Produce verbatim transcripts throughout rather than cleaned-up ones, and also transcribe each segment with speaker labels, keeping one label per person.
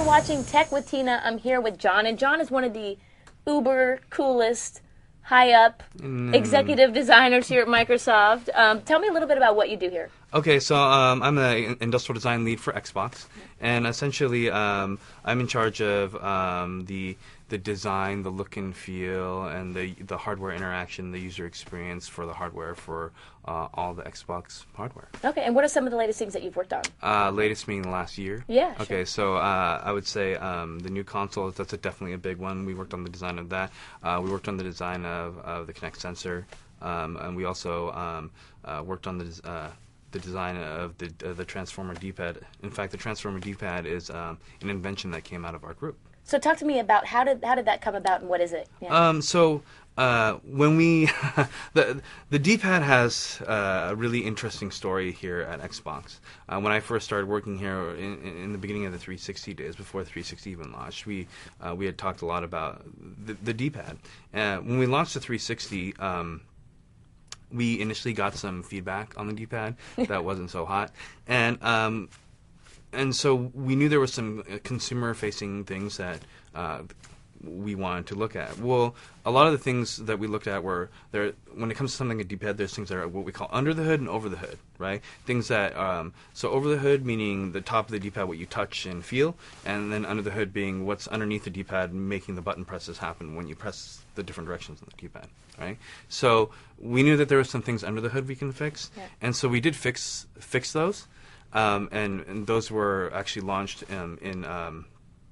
Speaker 1: watching Tech with Tina. I'm here with John, and John is one of the uber coolest, high up mm. executive designers here at Microsoft. Um, tell me a little bit about what you do here.
Speaker 2: Okay, so um, I'm the industrial design lead for Xbox, and essentially um, I'm in charge of um, the the design, the look and feel, and the the hardware interaction, the user experience for the hardware for uh, all the Xbox hardware.
Speaker 1: Okay, and what are some of the latest things that you've worked on?
Speaker 2: Uh, latest being the last year.
Speaker 1: Yeah.
Speaker 2: Okay,
Speaker 1: sure.
Speaker 2: so uh, I would say um, the new consoles. That's a, definitely a big one. We worked on the design of that. Uh, we worked on the design of, of the Kinect sensor, um, and we also um, uh, worked on the uh, the design of the uh, the Transformer D-pad. In fact, the Transformer D-pad is um, an invention that came out of our group.
Speaker 1: So talk to me about how did how did that come about and what is it? Yeah.
Speaker 2: Um, so uh, when we the the D-pad has uh, a really interesting story here at Xbox. Uh, when I first started working here in, in the beginning of the three sixty days, before the three sixty even launched, we uh, we had talked a lot about the, the D-pad. Uh, when we launched the three sixty. Um, we initially got some feedback on the D-pad that wasn't so hot, and um, and so we knew there were some consumer-facing things that uh, we wanted to look at. Well, a lot of the things that we looked at were there. When it comes to something like a D-pad, there's things that are what we call under the hood and over the hood, right? Things that um, so over the hood meaning the top of the D-pad, what you touch and feel, and then under the hood being what's underneath the D-pad, making the button presses happen when you press the different directions on the D-pad, right? So we knew that there were some things under the hood we can fix, yeah. and so we did fix fix those, um, and, and those were actually launched um, in. Um,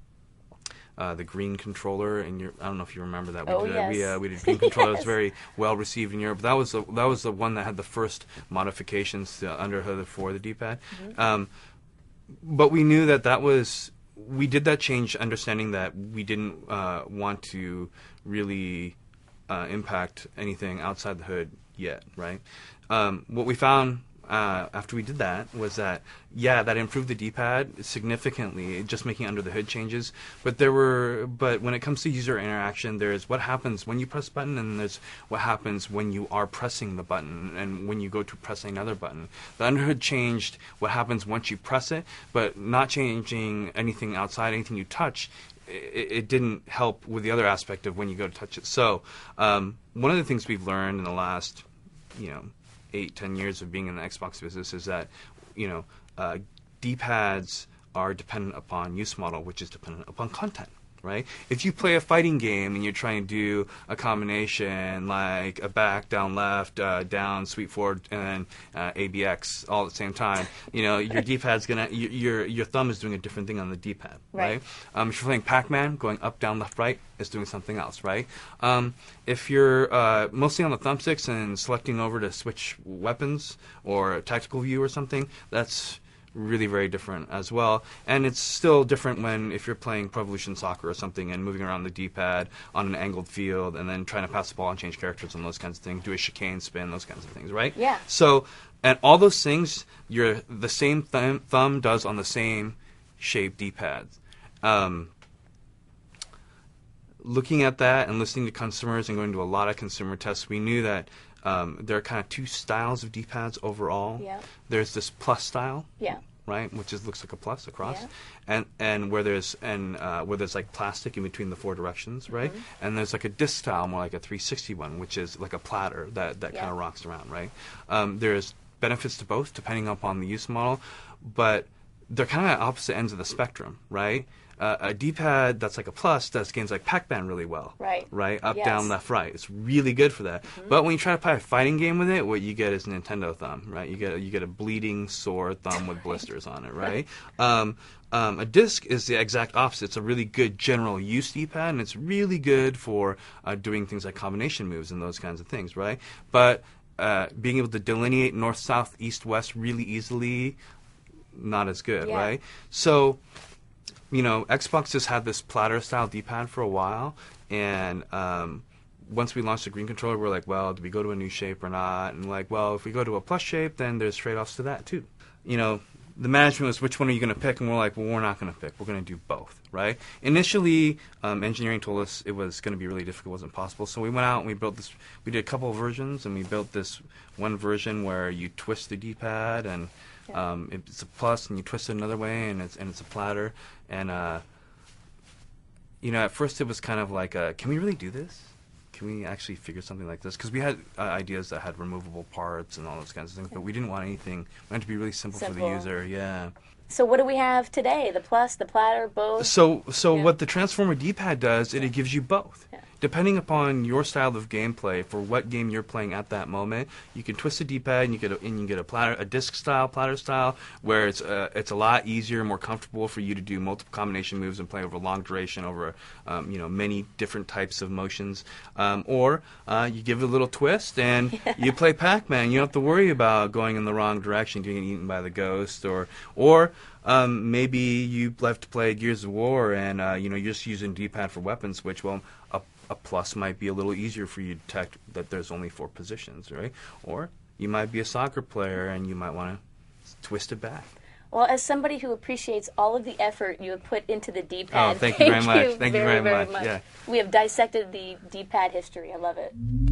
Speaker 2: Uh, the green controller, and I don't know if you remember that. We
Speaker 1: oh,
Speaker 2: did,
Speaker 1: yes.
Speaker 2: We, uh, we did green controller.
Speaker 1: yes.
Speaker 2: It was very well received in Europe. That was the, that was the one that had the first modifications to underhood for the D-pad. Mm-hmm. Um, but we knew that that was, we did that change understanding that we didn't uh, want to really uh, impact anything outside the hood yet, right? Um, what we found Uh, after we did that was that yeah that improved the D-pad significantly, just making under the hood changes, but there were but when it comes to user interaction, there's what happens when you press a button, and there's what happens when you are pressing the button and when you go to press another button. The underhood changed what happens once you press it, but not changing anything outside, anything you touch. It, it didn't help with the other aspect of when you go to touch it. So um, one of the things we've learned in the last you know eight, ten years of being in the Xbox business is that, you know, uh, D-pads are dependent upon use model, which is dependent upon content, right? If you play a fighting game and you're trying to do a combination like a back, down left, uh, down, sweep forward, and uh, A B X all at the same time, you know, your D-pad's gonna, your your, your thumb is doing a different thing on the D-pad, right? right? Um, if you're playing Pac-Man, going up, down, left, right, is doing something else, right? Um, if you're uh, mostly on the thumbsticks and selecting over to switch weapons or a tactical view or something, that's really very different as well. And it's still different when if you're playing Pro Evolution Soccer or something and moving around the D-pad on an angled field and then trying to pass the ball and change characters and those kinds of things, do a chicane spin, those kinds of things, right?
Speaker 1: Yeah.
Speaker 2: So, and all those things, you're, the same thumb, thumb does on the same shaped D-pads. Um, looking at that and listening to customers and going to a lot of consumer tests, we knew that Um, there are kind of two styles of D-pads overall.
Speaker 1: Yeah.
Speaker 2: There's this plus style,
Speaker 1: yeah.
Speaker 2: right, which is looks like a plus across,
Speaker 1: yeah.
Speaker 2: and and where there's and uh, where there's like plastic in between the four directions, right, mm-hmm. and there's like a disc style, more like a three sixty one, which is like a platter that that yeah. kind of rocks around, right. Um, there's benefits to both depending upon the use model, but they're kind of opposite ends of the spectrum, right. Uh, a D-pad that's like a plus does games like Pac-Man really well.
Speaker 1: Right.
Speaker 2: Right? Up,
Speaker 1: yes.
Speaker 2: down, left, right. It's really good for that. Mm-hmm. But when you try to play a fighting game with it, what you get is a Nintendo thumb, right? You get a, you get a bleeding, sore thumb with blisters on it, right? um, um, a disc is the exact opposite. It's a really good general use D-pad, and it's really good for uh, doing things like combination moves and those kinds of things, right? But uh, being able to delineate north, south, east, west really easily, not as good,
Speaker 1: yeah.
Speaker 2: right? So, you know, Xbox has had this platter-style D-pad for a while, and um, once we launched the green controller, we're like, well, do we go to a new shape or not? And like, well, if we go to a plus shape, then there's trade-offs to that too. You know, the management was, which one are you going to pick? And we're like, well, we're not going to pick. We're going to do both, right? Initially, um, engineering told us it was going to be really difficult, it wasn't possible. So we went out and we built this. We did a couple of versions, and we built this one version where you twist the D-pad, and yeah. um, it's a plus, and you twist it another way, and it's and it's a platter. And uh, you know, at first it was kind of like, uh, can we really do this? Can we actually figure something like this? Because we had uh, ideas that had removable parts and all those kinds of things, but we didn't want anything. We wanted it to be really simple,
Speaker 1: Simple.
Speaker 2: for the user. Yeah.
Speaker 1: So what do we have today? The Plus, the Platter, both?
Speaker 2: So, so
Speaker 1: Yeah.
Speaker 2: what the Transformer D-pad does, it, it gives you both.
Speaker 1: Yeah.
Speaker 2: Depending upon your style of gameplay, for what game you're playing at that moment, you can twist the D-pad and you get a, and you get a platter, a disc style, platter style, where it's uh, it's a lot easier, more comfortable for you to do multiple combination moves and play over long duration, over um, you know many different types of motions. Um, or uh, you give it a little twist and
Speaker 1: Yeah.
Speaker 2: you play Pac-Man. You don't have to worry about going in the wrong direction, getting eaten by the ghost, or or Um, maybe you left to play Gears of War and uh, you know you're just using D-pad for weapon switch. Well, a, a plus might be a little easier for you to detect that there's only four positions, right? Or you might be a soccer player and you might want to twist it back.
Speaker 1: Well, as somebody who appreciates all of the effort you have put into the D-pad,
Speaker 2: Oh, thank you very much. Thank you
Speaker 1: very,
Speaker 2: very
Speaker 1: very
Speaker 2: much.
Speaker 1: much.
Speaker 2: Yeah.
Speaker 1: We have dissected the D-pad history. I love it.